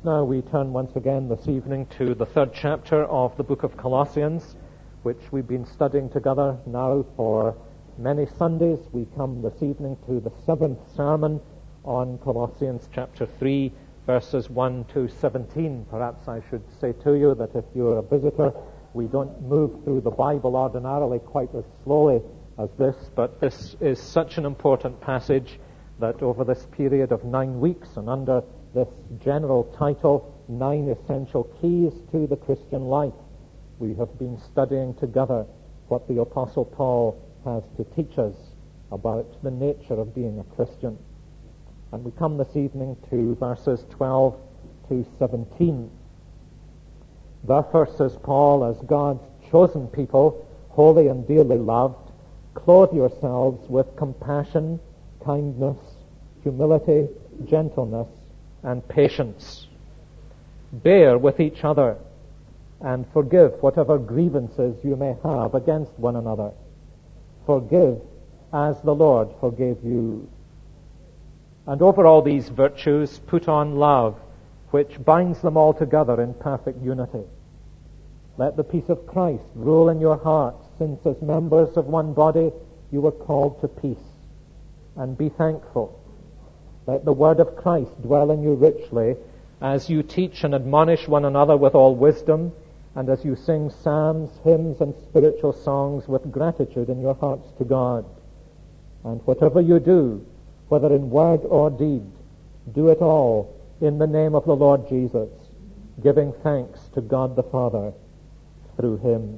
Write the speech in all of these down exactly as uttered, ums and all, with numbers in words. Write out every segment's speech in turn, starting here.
Now we turn once again this evening to the third chapter of the book of Colossians, which we've been studying together now for many Sundays. We come this evening to the seventh sermon on Colossians chapter three, verses one to seventeen. Perhaps I should say to you that if you're a visitor, we don't move through the Bible ordinarily quite as slowly as this, but this is such an important passage that over this period of nine weeks and under this general title, Nine Essential Keys to the Christian Life, we have been studying together what the Apostle Paul has to teach us about the nature of being a Christian. And we come this evening to verses twelve to seventeen. Therefore, says Paul, as God's chosen people, holy and dearly loved, clothe yourselves with compassion, kindness, humility, gentleness, and patience. Bear with each other and forgive whatever grievances you may have against one another. Forgive as the Lord forgave you. And over all these virtues put on love, which binds them all together in perfect unity. Let the peace of Christ rule in your hearts, since as members of one body you were called to peace. And be thankful. Let the word of Christ dwell in you richly, as you teach and admonish one another with all wisdom, and as you sing psalms, hymns, and spiritual songs with gratitude in your hearts to God. And whatever you do, whether in word or deed, do it all in the name of the Lord Jesus, giving thanks to God the Father through him.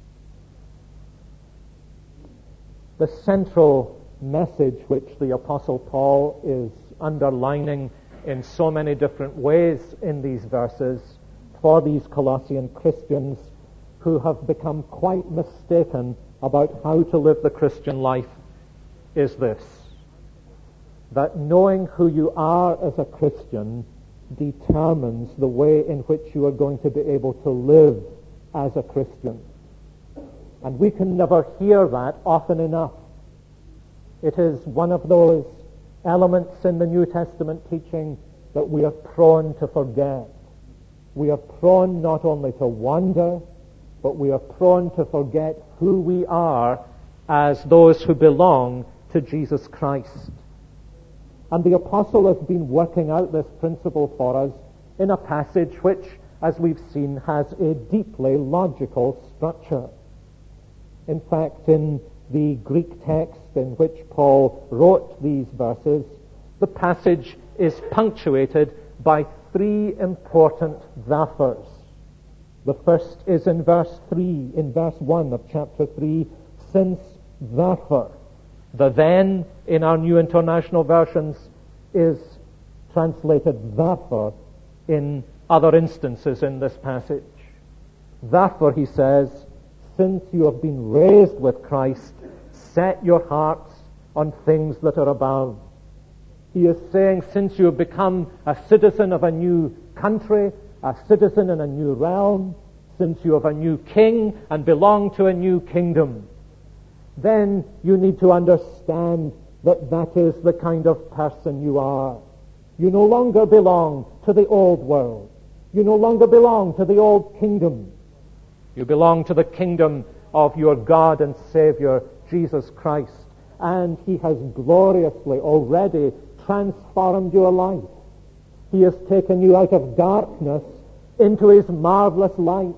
The central message which the Apostle Paul is underlining in so many different ways in these verses for these Colossian Christians who have become quite mistaken about how to live the Christian life is this: that knowing who you are as a Christian determines the way in which you are going to be able to live as a Christian. And we can never hear that often enough. It is one of those elements in the New Testament teaching that we are prone to forget. We are prone not only to wander, but we are prone to forget who we are as those who belong to Jesus Christ. And the apostle has been working out this principle for us in a passage which, as we've seen, has a deeply logical structure. In fact, in the Greek text in which Paul wrote these verses, the passage is punctuated by three important therefores. The first is in verse three, in verse one of chapter three, since therefore. The then in our New International Versions is translated therefore in other instances in this passage. Therefore, he says, since you have been raised with Christ, set your hearts on things that are above. He is saying, since you have become a citizen of a new country, a citizen in a new realm, since you have a new king and belong to a new kingdom, then you need to understand that that is the kind of person you are. You no longer belong to the old world. You no longer belong to the old kingdom. You belong to the kingdom of your God and Savior, Jesus Christ. And he has gloriously already transformed your life. He has taken you out of darkness into his marvelous light.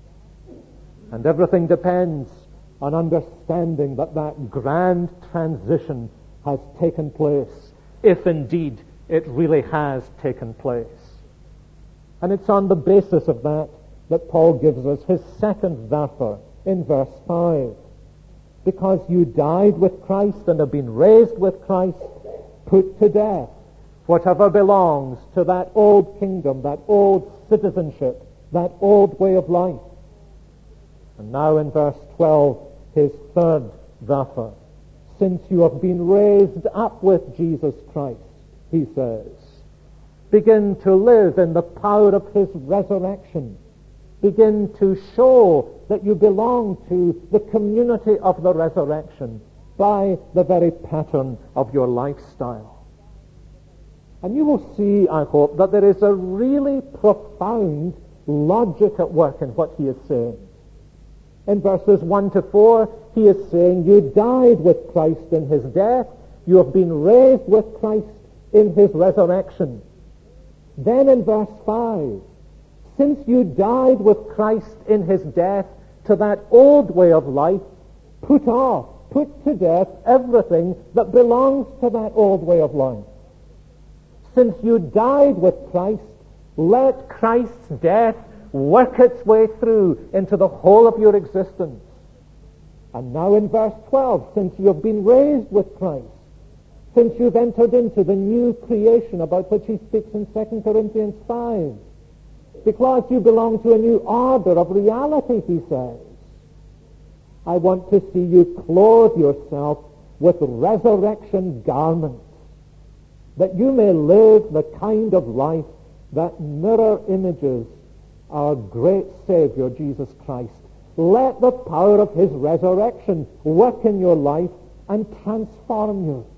And everything depends on understanding that that grand transition has taken place, if indeed it really has taken place. And it's on the basis of that that Paul gives us his second therefore in verse five. Because you died with Christ and have been raised with Christ, put to death whatever belongs to that old kingdom, that old citizenship, that old way of life. And now in verse twelve, his third therefore. Since you have been raised up with Jesus Christ, he says, begin to live in the power of his resurrection. Begin to show that you belong to the community of the resurrection by the very pattern of your lifestyle. And you will see, I hope, that there is a really profound logic at work in what he is saying. In verses one to four, he is saying, you died with Christ in his death. You have been raised with Christ in his resurrection. Then in verse five, since you died with Christ in his death to that old way of life, put off, put to death everything that belongs to that old way of life. Since you died with Christ, let Christ's death work its way through into the whole of your existence. And now in verse twelve, since you have been raised with Christ, since you've entered into the new creation about which he speaks in Second Corinthians five, because you belong to a new order of reality, he says, I want to see you clothe yourself with resurrection garments, that you may live the kind of life that mirror images our great Savior, Jesus Christ. Let the power of his resurrection work in your life and transform you.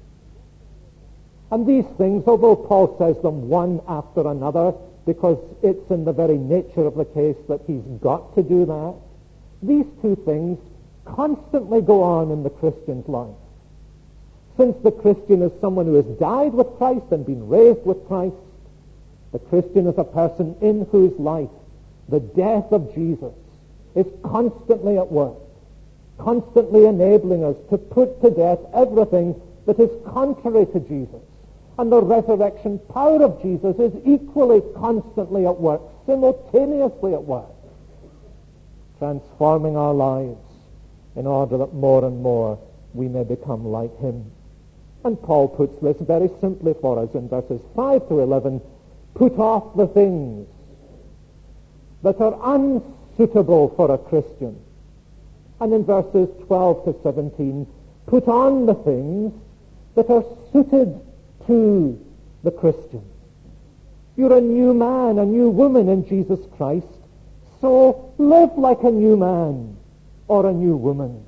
And these things, although Paul says them one after another, because it's in the very nature of the case that he's got to do that, these two things constantly go on in the Christian's life. Since the Christian is someone who has died with Christ and been raised with Christ, the Christian is a person in whose life the death of Jesus is constantly at work, constantly enabling us to put to death everything that is contrary to Jesus. And the resurrection power of Jesus is equally constantly at work, simultaneously at work, transforming our lives in order that more and more we may become like him. And Paul puts this very simply for us in verses five to eleven, put off the things that are unsuitable for a Christian. And in verses twelve to seventeen, put on the things that are suited to the Christian. You're a new man, a new woman in Jesus Christ, so live like a new man or a new woman.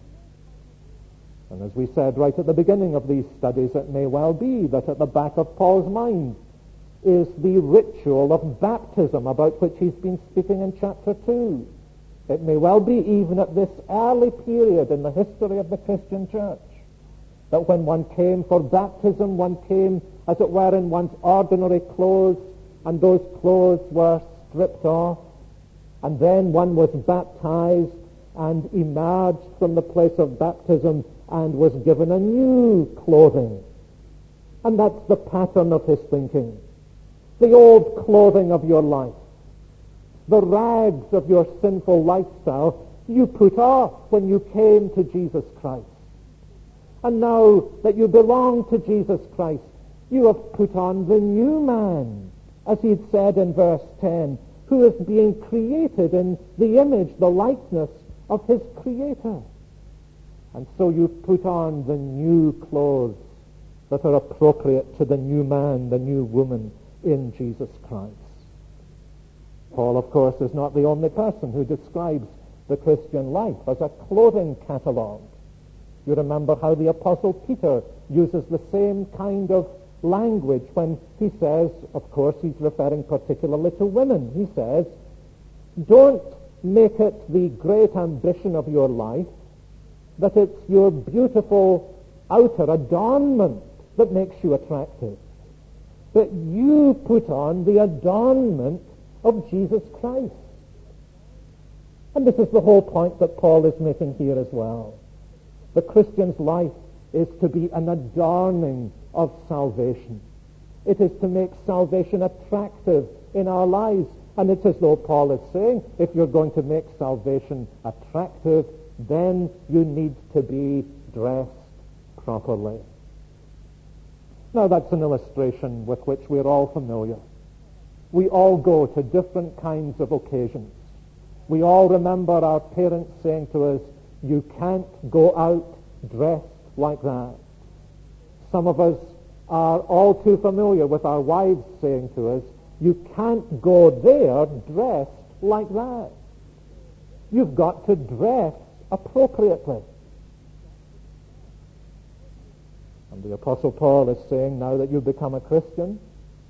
And as we said right at the beginning of these studies, it may well be that at the back of Paul's mind is the ritual of baptism about which he's been speaking in chapter two. It may well be even at this early period in the history of the Christian church that when one came for baptism, one came, as it were, in one's ordinary clothes, and those clothes were stripped off, and then one was baptized and emerged from the place of baptism and was given a new clothing. And that's the pattern of his thinking. The old clothing of your life, the rags of your sinful lifestyle, you put off when you came to Jesus Christ. And now that you belong to Jesus Christ, you have put on the new man, as he'd said in verse ten, who is being created in the image, the likeness of his Creator. And so you put on the new clothes that are appropriate to the new man, the new woman in Jesus Christ. Paul, of course, is not the only person who describes the Christian life as a clothing catalogue. You remember how the Apostle Peter uses the same kind of language when he says, of course he's referring particularly to women, he says, don't make it the great ambition of your life that it's your beautiful outer adornment that makes you attractive, but you put on the adornment of Jesus Christ. And this is the whole point that Paul is making here as well. The Christian's life is to be an adorning of salvation. It is to make salvation attractive in our lives. And it's as though Paul is saying, if you're going to make salvation attractive, then you need to be dressed properly. Now that's an illustration with which we're all familiar. We all go to different kinds of occasions. We all remember our parents saying to us, you can't go out dressed like that. Some of us are all too familiar with our wives saying to us, you can't go there dressed like that. You've got to dress appropriately. And the Apostle Paul is saying, now that you've become a Christian,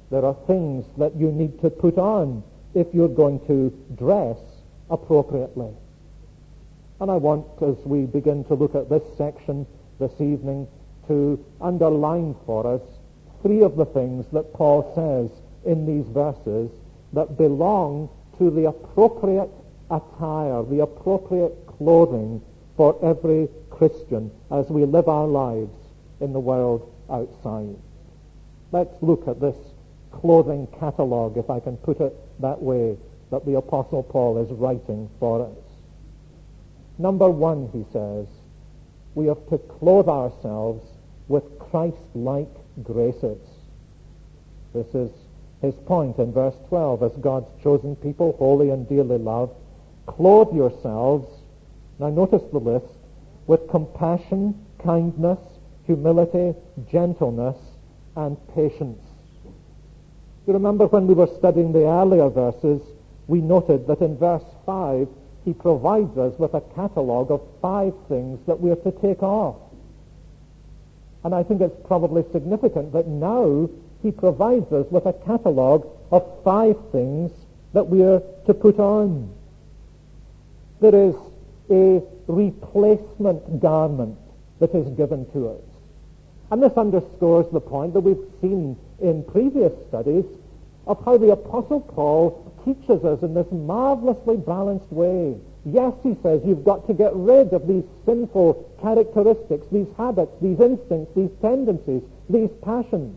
There are things that you need to put on if you're going to dress appropriately. And I want, as we begin to look at this section this evening, to underline for us three of the things that Paul says in these verses that belong to the appropriate attire, the appropriate clothing for every Christian as we live our lives in the world outside. Let's look at this clothing catalogue, if I can put it that way, that the Apostle Paul is writing for us. Number one, he says, we have to clothe ourselves with Christ-like graces. This is his point in verse twelve. As God's chosen people, holy and dearly loved, clothe yourselves, now notice the list, with compassion, kindness, humility, gentleness, and patience. You remember when we were studying the earlier verses, we noted that in verse five, he provides us with a catalogue of five things that we are to take off. And I think it's probably significant that now he provides us with a catalogue of five things that we are to put on. There is a replacement garment that is given to us. And this underscores the point that we've seen in previous studies of how the Apostle Paul teaches us in this marvelously balanced way. Yes, he says, you've got to get rid of these sinful characteristics, these habits, these instincts, these tendencies, these passions.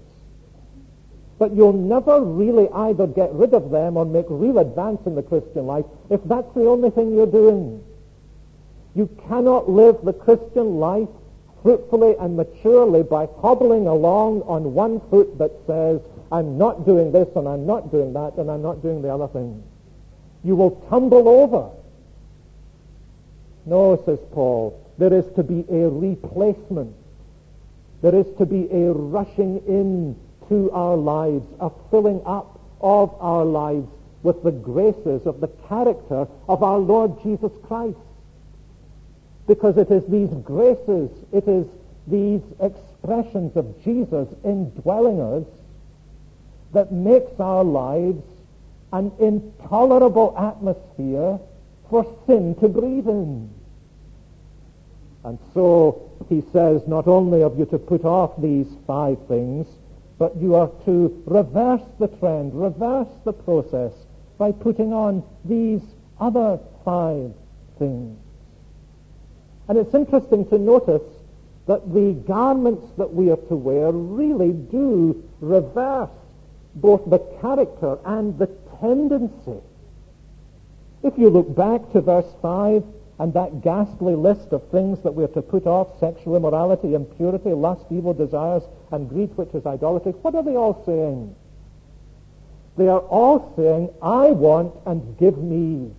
But you'll never really either get rid of them or make real advance in the Christian life if that's the only thing you're doing. You cannot live the Christian life fruitfully and maturely by hobbling along on one foot that says, I'm not doing this and I'm not doing that and I'm not doing the other thing. You will tumble over. No, says Paul, there is to be a replacement. There is to be a rushing in to our lives, a filling up of our lives with the graces of the character of our Lord Jesus Christ. Because it is these graces, it is these expressions of Jesus indwelling us that makes our lives an intolerable atmosphere for sin to breathe in. And so he says, not only have you to put off these five things, but you are to reverse the trend, reverse the process by putting on these other five things. And it's interesting to notice that the garments that we are to wear really do reverse both the character and the tendency. If you look back to verse five and that ghastly list of things that we are to put off, sexual immorality, impurity, lust, evil desires, and greed, which is idolatry, what are they all saying? They are all saying, I want and give me.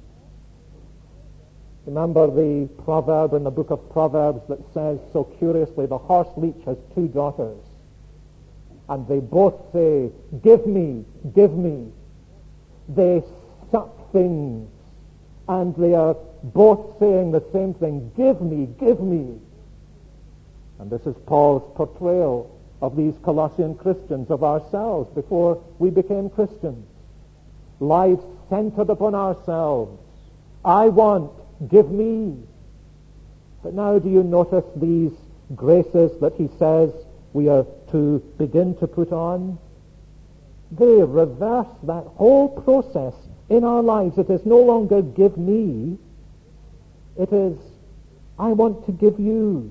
Remember the proverb in the book of Proverbs that says so curiously, the horse leech has two daughters, and they both say, give me, give me. They suck things, and they are both saying the same thing, give me, give me. And this is Paul's portrayal of these Colossian Christians, of ourselves before we became Christians. Life centered upon ourselves. I want, give me. But now do you notice these graces that he says we are to begin to put on? They reverse that whole process in our lives. It is no longer give me. It is, I want to give you.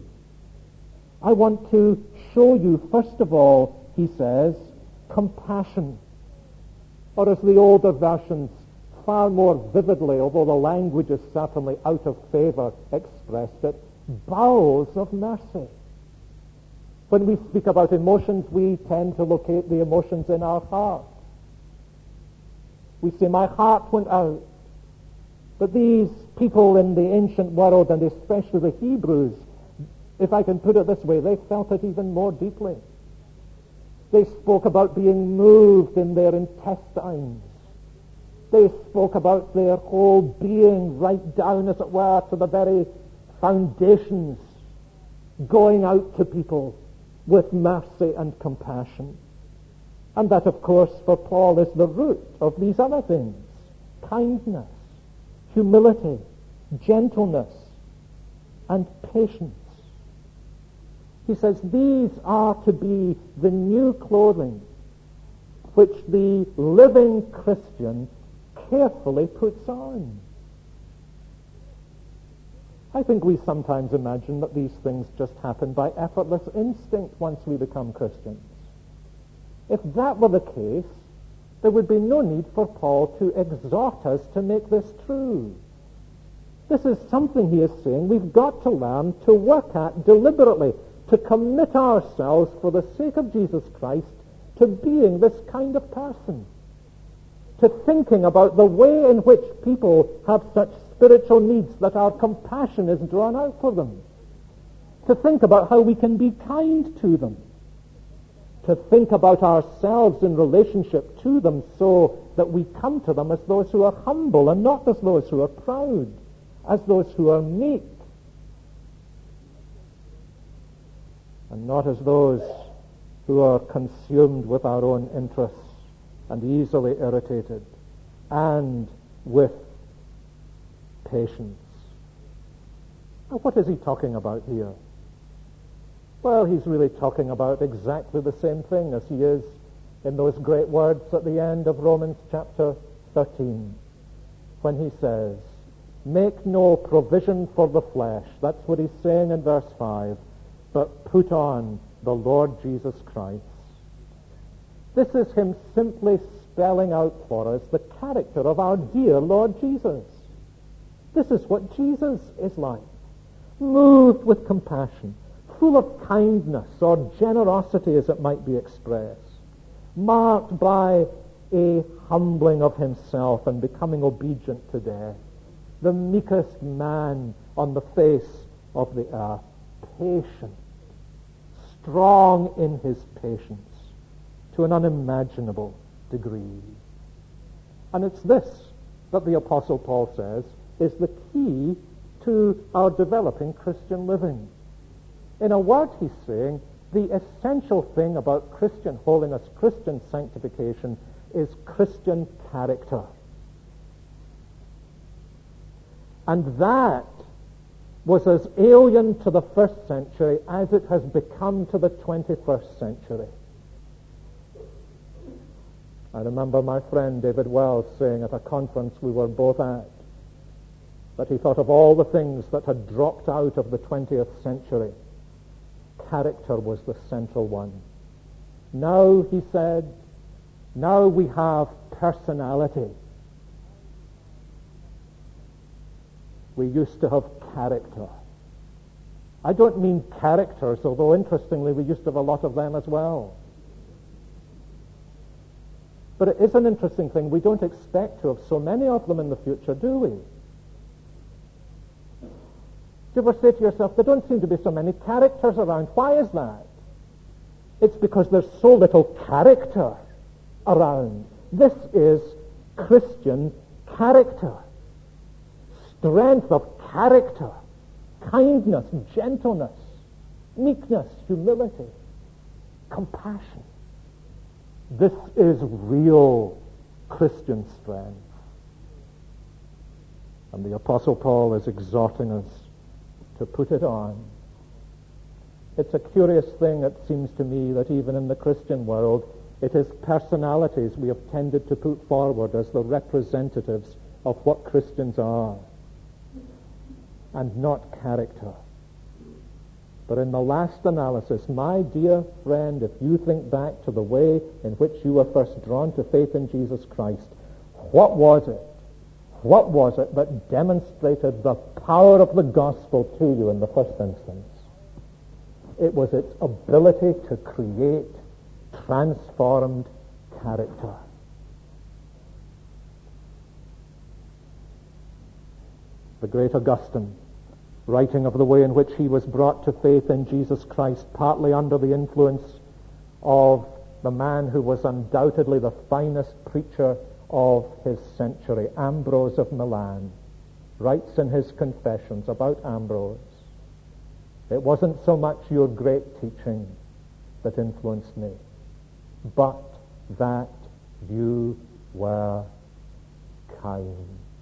I want to show you, first of all, he says, compassion. Or as the older versions far more vividly, although the language is certainly out of favor, expressed it, bowels of mercy. When we speak about emotions, we tend to locate the emotions in our heart. We say, my heart went out. But these people in the ancient world, and especially the Hebrews, if I can put it this way, they felt it even more deeply. They spoke about being moved in their intestines. They spoke about their whole being right down, as it were, to the very foundations, going out to people with mercy and compassion. And that, of course, for Paul is the root of these other things: kindness, humility, gentleness, and patience. He says these are to be the new clothing which the living Christian carefully puts on. I think we sometimes imagine that these things just happen by effortless instinct once we become Christians. If that were the case, there would be no need for Paul to exhort us to make this true. This is something he is saying we've got to learn to work at deliberately, to commit ourselves for the sake of Jesus Christ to being this kind of person, to thinking about the way in which people have such spiritual needs that our compassion is drawn out for them, to think about how we can be kind to them, to think about ourselves in relationship to them so that we come to them as those who are humble and not as those who are proud, as those who are meek, and not as those who are consumed with our own interests and easily irritated, and with patience. Now, what is he talking about here? Well, he's really talking about exactly the same thing as he is in those great words at the end of Romans chapter thirteen, when he says, "Make no provision for the flesh." That's what he's saying in verse five. "But put on the Lord Jesus Christ." This is him simply spelling out for us the character of our dear Lord Jesus. This is what Jesus is like. Moved with compassion, full of kindness or generosity as it might be expressed, marked by a humbling of himself and becoming obedient to death. The meekest man on the face of the earth, patient, strong in his patience to an unimaginable degree. And it's this that the Apostle Paul says is the key to our developing Christian living. In a word, he's saying the essential thing about Christian holiness, Christian sanctification, is Christian character. And that was as alien to the first century as it has become to the twenty-first century. I remember my friend David Wells saying at a conference we were both at that he thought of all the things that had dropped out of the twentieth century, character was the central one. Now, he said, now we have personality. We used to have character. I don't mean characters, although interestingly we used to have a lot of them as well. But it is an interesting thing. We don't expect to have so many of them in the future, do we? Do you ever say to yourself, there don't seem to be so many characters around? Why is that? It's because there's so little character around. This is Christian character. Strength of character, kindness, gentleness, meekness, humility, compassion. This is real Christian strength. And the Apostle Paul is exhorting us to put it on. It's a curious thing, it seems to me, that even in the Christian world, it is personalities we have tended to put forward as the representatives of what Christians are, and not character. But in the last analysis, my dear friend, if you think back to the way in which you were first drawn to faith in Jesus Christ, what was it? What was it that demonstrated the power of the gospel to you in the first instance? It was its ability to create transformed character. The great Augustine, writing of the way in which he was brought to faith in Jesus Christ, partly under the influence of the man who was undoubtedly the finest preacher of his century, Ambrose of Milan, writes in his Confessions about Ambrose, it wasn't so much your great teaching that influenced me, but that you were kind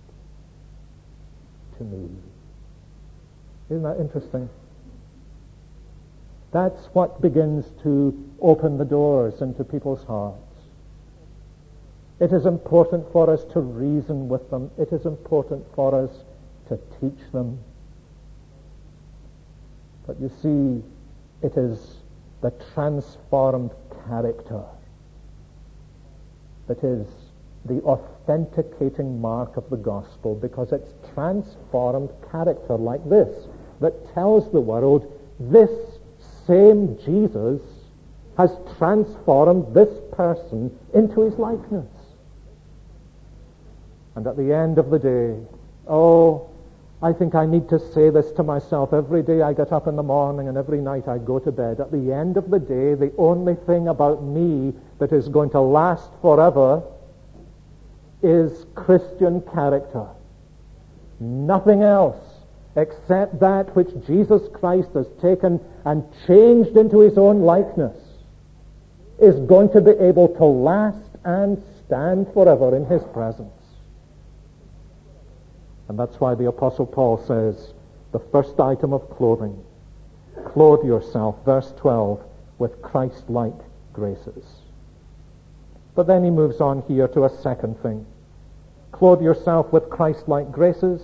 to me. Isn't that interesting? That's what begins to open the doors into people's hearts. It is important for us to reason with them. It is important for us to teach them. But you see, it is the transformed character that is the authenticating mark of the gospel, because it's transformed character like this that tells the world this same Jesus has transformed this person into his likeness. And at the end of the day, oh, I think I need to say this to myself every day I get up in the morning and every night I go to bed. At the end of the day, the only thing about me that is going to last forever is Christian character. Nothing else except that which Jesus Christ has taken and changed into his own likeness is going to be able to last and stand forever in his presence. And that's why the Apostle Paul says, the first item of clothing, clothe yourself, verse twelve, with Christ-like graces. But then he moves on here to a second thing. Clothe yourself with Christ-like graces.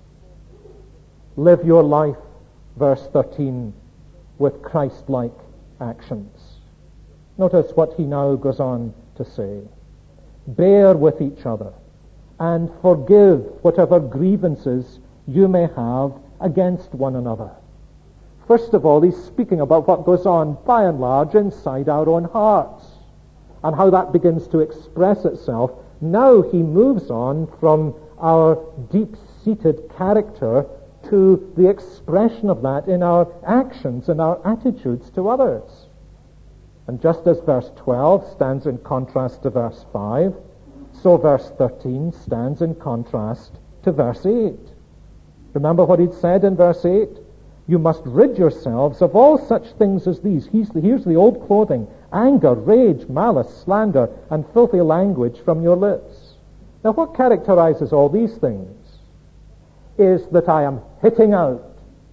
Live your life, verse thirteen, with Christ-like actions. Notice what he now goes on to say. Bear with each other and forgive whatever grievances you may have against one another. First of all, he's speaking about what goes on by and large inside our own hearts and how that begins to express itself. Now he moves on from our deep-seated character to the expression of that in our actions and our attitudes to others. And just as verse twelve stands in contrast to verse five, so verse thirteen stands in contrast to verse eight. Remember what he'd said in verse eight? You must rid yourselves of all such things as these. Here's the, here's the old clothing: anger, rage, malice, slander, and filthy language from your lips. Now what characterizes all these things is that I am hitting out.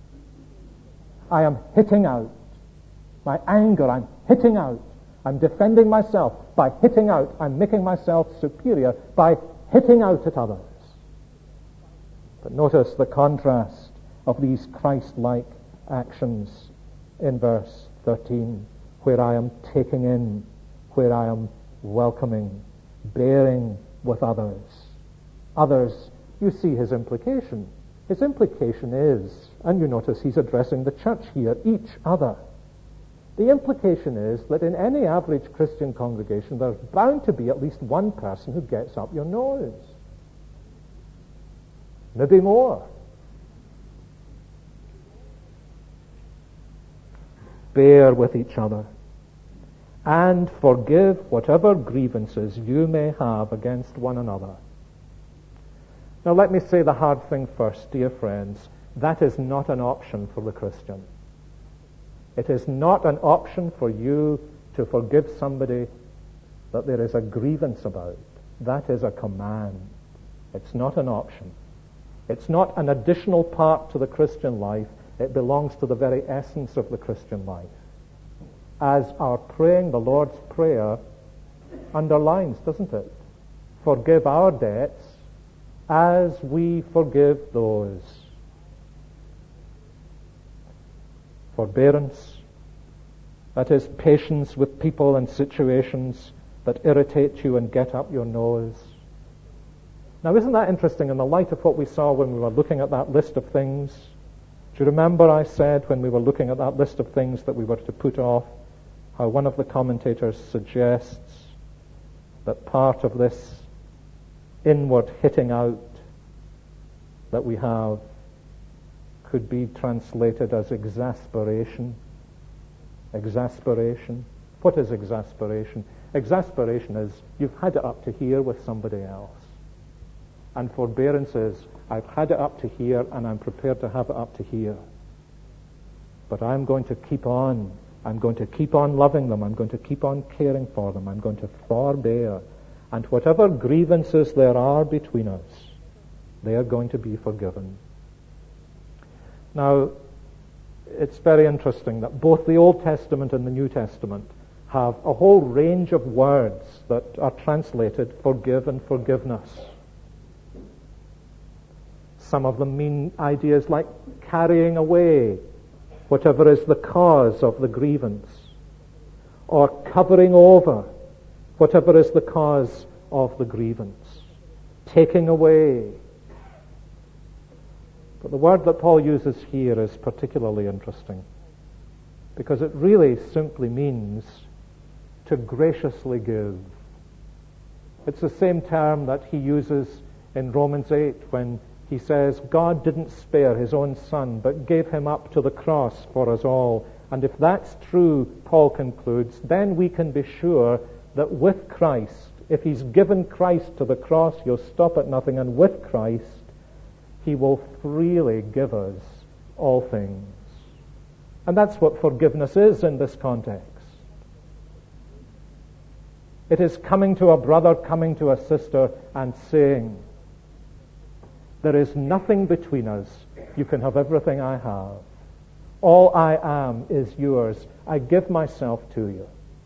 I am hitting out. My anger, I'm hitting out. I'm defending myself by hitting out. I'm making myself superior by hitting out at others. But notice the contrast of these Christ-like actions in verse thirteen, where I am taking in, where I am welcoming, bearing with others. Others, you see his implication. His implication is, and you notice he's addressing the church here, each other. The implication is that in any average Christian congregation, there's bound to be at least one person who gets up your nose. Maybe more. Bear with each other and forgive whatever grievances you may have against one another. Now let me say the hard thing first, dear friends. That is not an option for the Christian. It is not an option for you to forgive somebody that there is a grievance about. That is a command. It's not an option. It's not an additional part to the Christian life. It belongs to the very essence of the Christian life. As our praying the Lord's Prayer underlines, doesn't it? Forgive our debts as we forgive those. Forbearance, that is patience with people and situations that irritate you and get up your nose. Now, isn't that interesting in the light of what we saw when we were looking at that list of things? Do you remember I said when we were looking at that list of things that we were to put off, how one of the commentators suggests that part of this inward hitting out that we have could be translated as exasperation. Exasperation. What is exasperation? Exasperation is you've had it up to here with somebody else. And forbearance is I've had it up to here and I'm prepared to have it up to here. But I'm going to keep on I'm going to keep on loving them. I'm going to keep on caring for them. I'm going to forbear. And whatever grievances there are between us, they are going to be forgiven. Now, it's very interesting that both the Old Testament and the New Testament have a whole range of words that are translated forgive and forgiveness. Some of them mean ideas like carrying away whatever is the cause of the grievance, or covering over whatever is the cause of the grievance, taking away. But the word that Paul uses here is particularly interesting, because it really simply means to graciously give. It's the same term that he uses in Romans eight when he says, God didn't spare his own son, but gave him up to the cross for us all. And if that's true, Paul concludes, then we can be sure that with Christ, if he's given Christ to the cross, he'll stop at nothing, and with Christ, he will freely give us all things. And that's what forgiveness is in this context. It is coming to a brother, coming to a sister, and saying, there is nothing between us. You can have everything I have. All I am is yours. I give myself to you.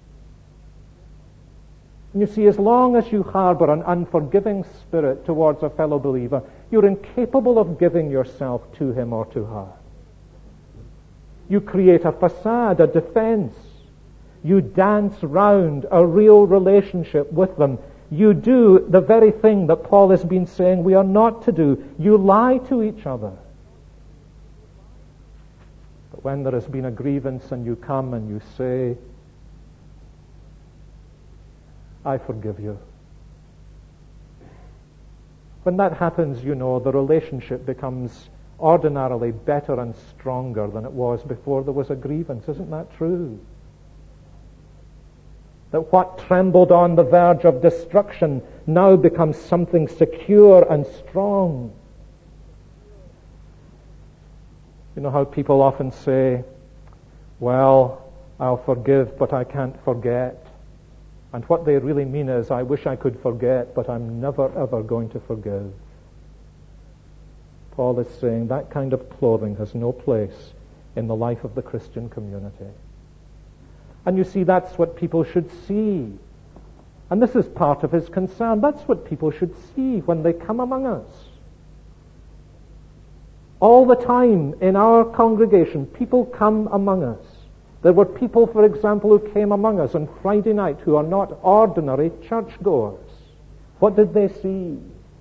And you see, as long as you harbor an unforgiving spirit towards a fellow believer, you're incapable of giving yourself to him or to her. You create a facade, a defense. You dance round a real relationship with them. You do the very thing that Paul has been saying we are not to do. You lie to each other. But when there has been a grievance and you come and you say, I forgive you. When that happens, you know, the relationship becomes ordinarily better and stronger than it was before there was a grievance. Isn't that true? That what trembled on the verge of destruction now becomes something secure and strong. You know how people often say, well, I'll forgive, but I can't forget. And what they really mean is, I wish I could forget, but I'm never ever going to forgive. Paul is saying that kind of clothing has no place in the life of the Christian community. And you see, that's what people should see. And this is part of his concern. That's what people should see when they come among us. All the time in our congregation, people come among us. There were people, for example, who came among us on Friday night who are not ordinary churchgoers. What did they see?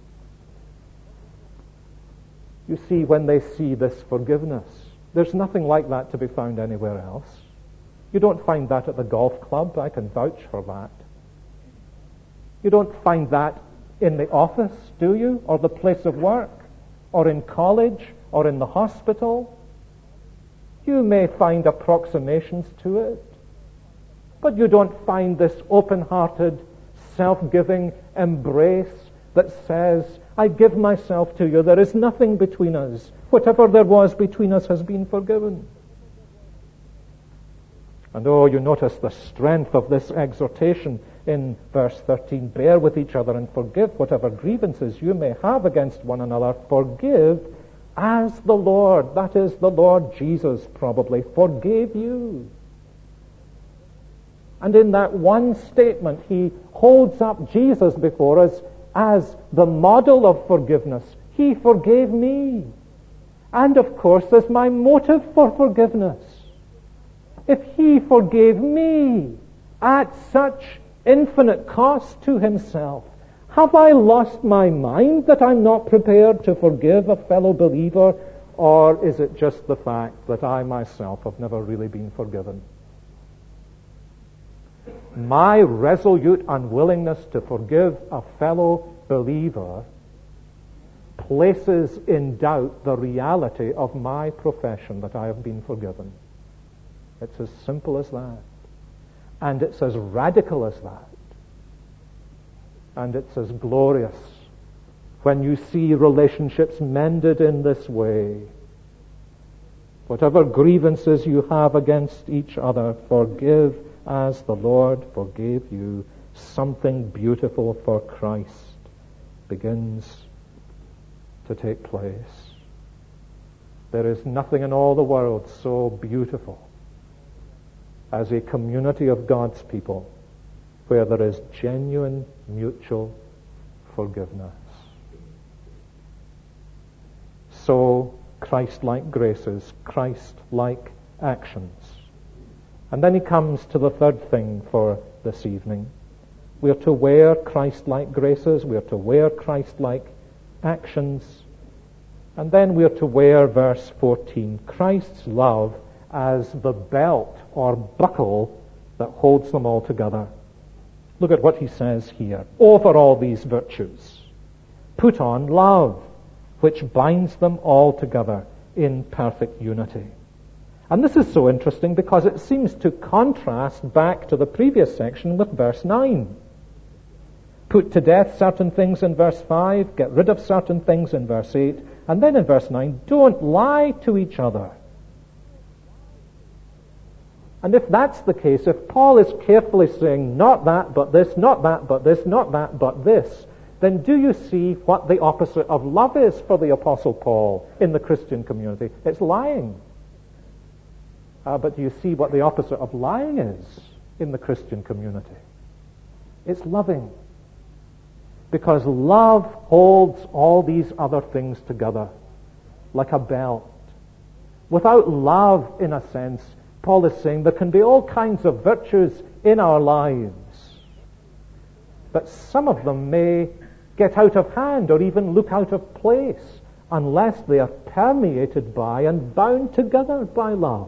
You see, when they see this forgiveness, there's nothing like that to be found anywhere else. You don't find that at the golf club. I can vouch for that. You don't find that in the office, do you? Or the place of work? Or in college? Or in the hospital? You may find approximations to it. But you don't find this open-hearted, self-giving embrace that says, I give myself to you. There is nothing between us. Whatever there was between us has been forgiven. And oh, you notice the strength of this exhortation in verse thirteen. Bear with each other and forgive whatever grievances you may have against one another. Forgive as the Lord, that is the Lord Jesus probably, forgave you. And in that one statement, he holds up Jesus before us as the model of forgiveness. He forgave me. And of course, there's my motive for forgiveness. If he forgave me at such infinite cost to himself, have I lost my mind that I'm not prepared to forgive a fellow believer? Or is it just the fact that I myself have never really been forgiven? My resolute unwillingness to forgive a fellow believer places in doubt the reality of my profession that I have been forgiven. It's as simple as that. And it's as radical as that. And it's as glorious when you see relationships mended in this way. Whatever grievances you have against each other, forgive as the Lord forgave you. Something beautiful for Christ begins to take place. There is nothing in all the world so beautiful as a community of God's people where there is genuine mutual forgiveness. So, Christ-like graces, Christ-like actions. And then he comes to the third thing for this evening. We are to wear Christ-like graces, we are to wear Christ-like actions, and then we are to wear, verse fourteen, Christ's love as the belt or buckle that holds them all together. Look at what he says here. Over all these virtues, put on love, which binds them all together in perfect unity. And this is so interesting because it seems to contrast back to the previous section with verse nine. Put to death certain things in verse five, get rid of certain things in verse eight, and then in verse nine, don't lie to each other. And if that's the case, if Paul is carefully saying, not that, but this, not that, but this, not that, but this, then do you see what the opposite of love is for the Apostle Paul in the Christian community? It's lying. Uh, but do you see what the opposite of lying is in the Christian community? It's loving. Because love holds all these other things together like a belt. Without love, in a sense, Paul is saying there can be all kinds of virtues in our lives, but some of them may get out of hand or even look out of place unless they are permeated by and bound together by love.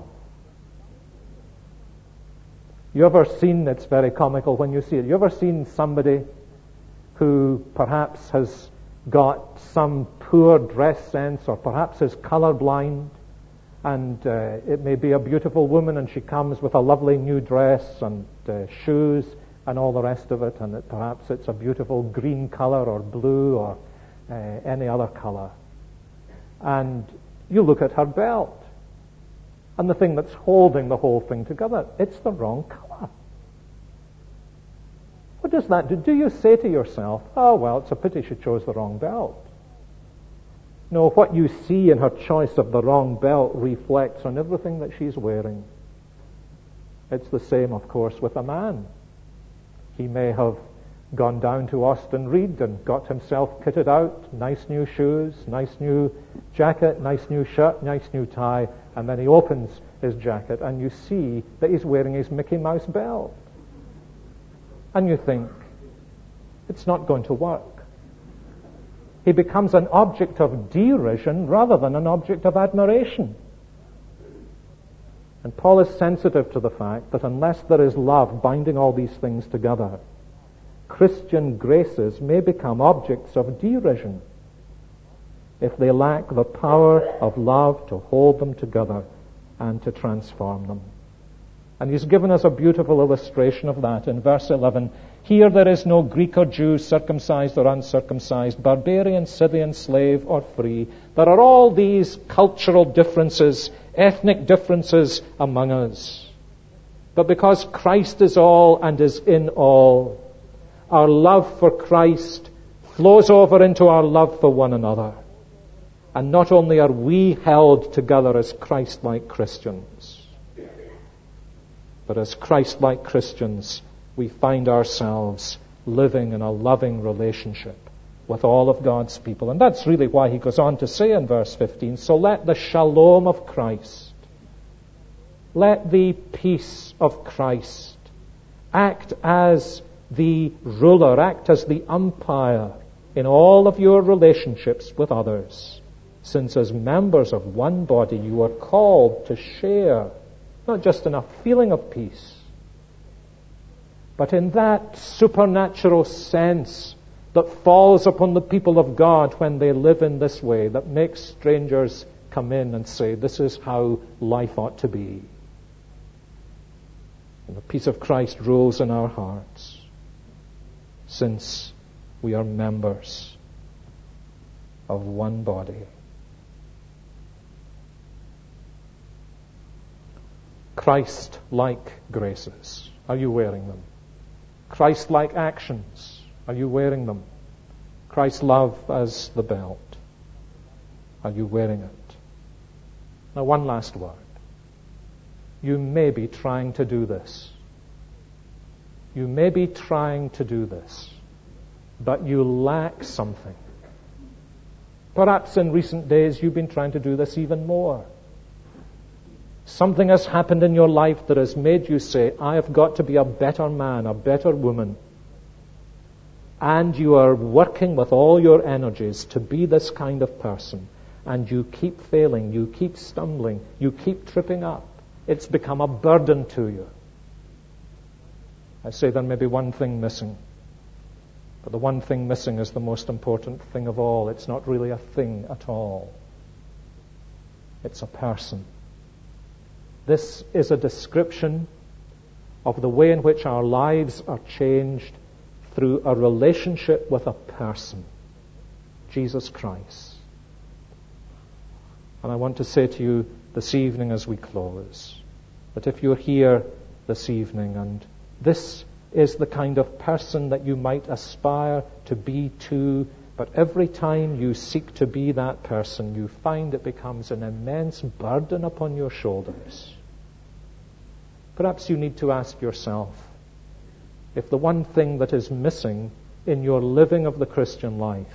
You ever seen, it's very comical when you see it, you ever seen somebody who perhaps has got some poor dress sense or perhaps is colorblind, and uh, it may be a beautiful woman and she comes with a lovely new dress and uh, shoes and all the rest of it, and it, perhaps it's a beautiful green color or blue or uh, any other color. And you look at her belt, and the thing that's holding the whole thing together, it's the wrong color. What does that do? Do you say to yourself, oh, well, it's a pity she chose the wrong belt? No, what you see in her choice of the wrong belt reflects on everything that she's wearing. It's the same, of course, with a man. He may have gone down to Austin Reed and got himself kitted out, nice new shoes, nice new jacket, nice new shirt, nice new tie, and then he opens his jacket and you see that he's wearing his Mickey Mouse belt. And you think, it's not going to work. He becomes an object of derision rather than an object of admiration. And Paul is sensitive to the fact that unless there is love binding all these things together, Christian graces may become objects of derision if they lack the power of love to hold them together and to transform them. And he's given us a beautiful illustration of that in verse eleven. Here there is no Greek or Jew, circumcised or uncircumcised, barbarian, Scythian, slave or free. There are all these cultural differences, ethnic differences among us. But because Christ is all and is in all, our love for Christ flows over into our love for one another. And not only are we held together as Christ-like Christians, but as Christ-like Christians, we find ourselves living in a loving relationship with all of God's people. And that's really why he goes on to say in verse fifteen, so let the shalom of Christ, let the peace of Christ act as the ruler, act as the umpire in all of your relationships with others, since as members of one body you are called to share not just in a feeling of peace, but in that supernatural sense that falls upon the people of God when they live in this way, that makes strangers come in and say, this is how life ought to be. And the peace of Christ rules in our hearts, since we are members of one body. Christ-like graces? Are you wearing them? Christ-like actions? Are you wearing them? Christ's love as the belt? Are you wearing it? Now, one last word. You may be trying to do this. You may be trying to do this, but you lack something. Perhaps in recent days you've been trying to do this even more. Something has happened in your life that has made you say, I have got to be a better man, a better woman. And you are working with all your energies to be this kind of person. And you keep failing, you keep stumbling, you keep tripping up. It's become a burden to you. I say there may be one thing missing. But the one thing missing is the most important thing of all. It's not really a thing at all. It's a person. This is a description of the way in which our lives are changed through a relationship with a person, Jesus Christ. And I want to say to you this evening as we close, that if you're here this evening and this is the kind of person that you might aspire to be too, but every time you seek to be that person, you find it becomes an immense burden upon your shoulders. Perhaps you need to ask yourself if the one thing that is missing in your living of the Christian life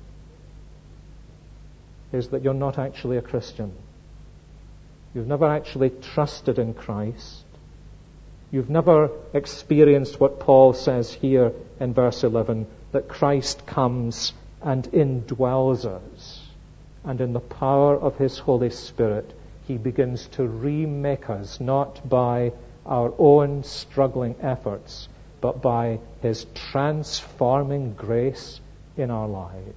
is that you're not actually a Christian. You've never actually trusted in Christ. You've never experienced what Paul says here in verse eleven, that Christ comes and indwells us. And in the power of His Holy Spirit, He begins to remake us, not by our own struggling efforts, but by His transforming grace in our lives.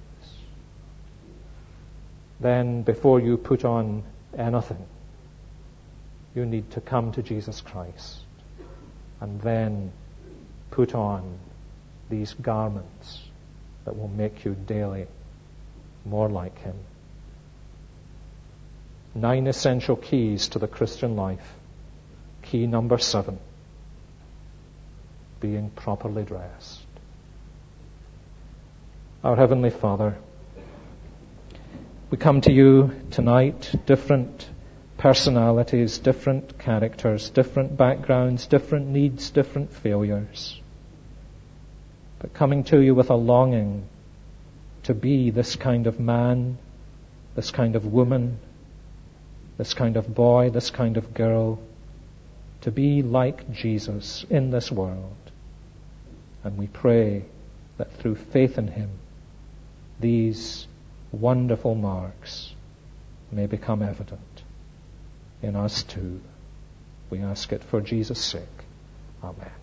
Then, before you put on anything, you need to come to Jesus Christ. And then put on these garments that will make you daily more like Him. Nine essential keys to the Christian life. Key number seven, being properly dressed. Our Heavenly Father, we come to you tonight, different personalities, different characters, different backgrounds, different needs, different failures. But coming to you with a longing to be this kind of man, this kind of woman, this kind of boy, this kind of girl, to be like Jesus in this world. And we pray that through faith in Him, these wonderful marks may become evident in us too. We ask it for Jesus' sake. Amen.